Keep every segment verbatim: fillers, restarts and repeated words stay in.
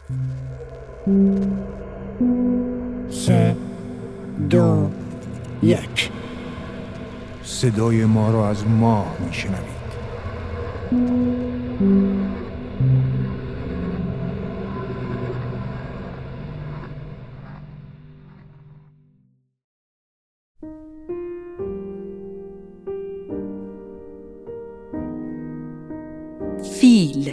سه دو یک. صدای ما را از ماه میشنوید. فیل.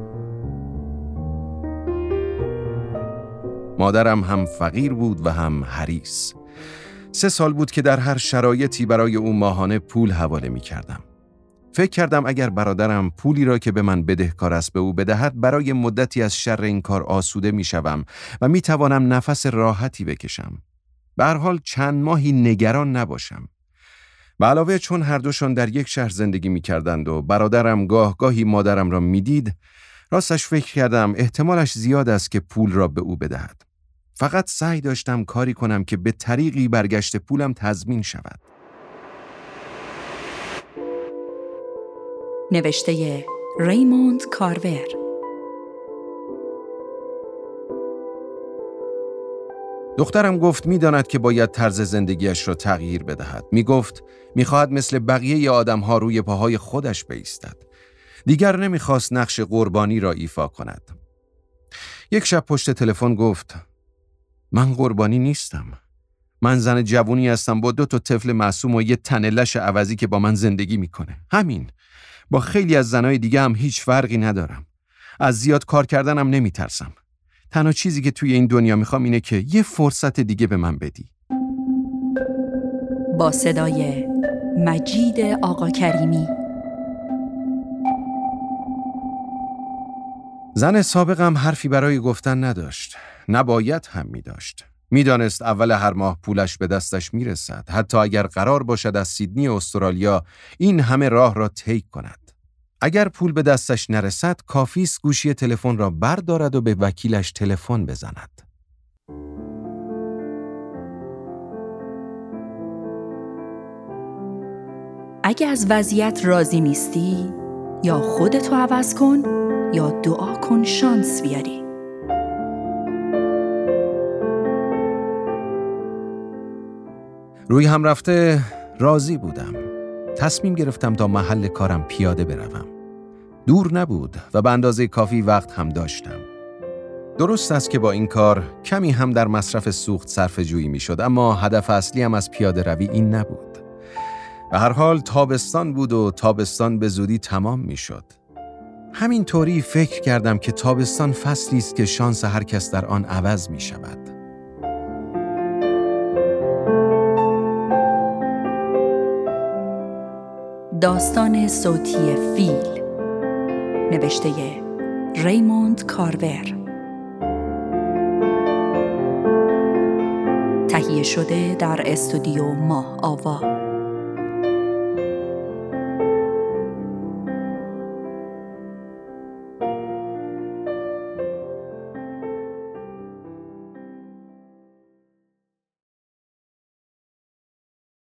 مادرم هم فقیر بود و هم حریص. سه سال بود که در هر شرایطی برای او ماهانه پول حواله می کردم. فکر کردم اگر برادرم پولی را که به من بدهکار است به او بدهد، برای مدتی از شر این کار آسوده می شوم و می توانم نفس راحتی بکشم. به هر حال چند ماهی نگران نباشم. به علاوه چون هر دوشان در یک شهر زندگی می کردند و برادرم گاه گاهی مادرم را می دید، راستش فکر کردم احتمالش زیاد است که پول را به او بدهد. فقط سعی داشتم کاری کنم که به طریقی برگشت پولم تضمین شود. نوشته ریموند کارور. دخترم گفت می‌داند که باید طرز زندگیش را تغییر بدهد. می‌گفت می‌خواهد مثل بقیه آدم‌ها روی پاهای خودش بایستد. دیگر نمی‌خواست نقش قربانی را ایفا کند. یک شب پشت تلفن گفت: من قربانی نیستم. من زن جوونی هستم با دو تا طفل معصوم و یه تن لش عوضی که با من زندگی میکنه. همین. با خیلی از زنای دیگه هم هیچ فرقی ندارم. از زیاد کار کردنم نمیترسم. تنها چیزی که توی این دنیا میخوام اینه که یه فرصت دیگه به من بدی. با صدای مجید آقا کریمی. زن سابقم حرفی برای گفتن نداشت. نباید هم می داشت. می دانست اول هر ماه پولش به دستش می رسد. حتی اگر قرار باشد از سیدنی استرالیا این همه راه را طی کند. اگر پول به دستش نرسد کافی است گوشی تلفن را بردارد و به وکیلش تلفن بزند. اگه از وضعیت راضی نیستی، یا خودتو عوض کن یا دعا کن شانس بیاری. روی هم رفته راضی بودم. تصمیم گرفتم تا محل کارم پیاده بروم. دور نبود و به اندازه کافی وقت هم داشتم. درست است که با این کار کمی هم در مصرف سوخت صرفه جویی می شد، اما هدف اصلی هم از پیاده روی این نبود. به هر حال تابستان بود و تابستان به زودی تمام می شد. همین طوری فکر کردم که تابستان فصلی است که شانس هر کس در آن عوض می شود. داستان صوتی فیل. نوشته ریموند کارور. تهیه شده در استودیو ماه آوا.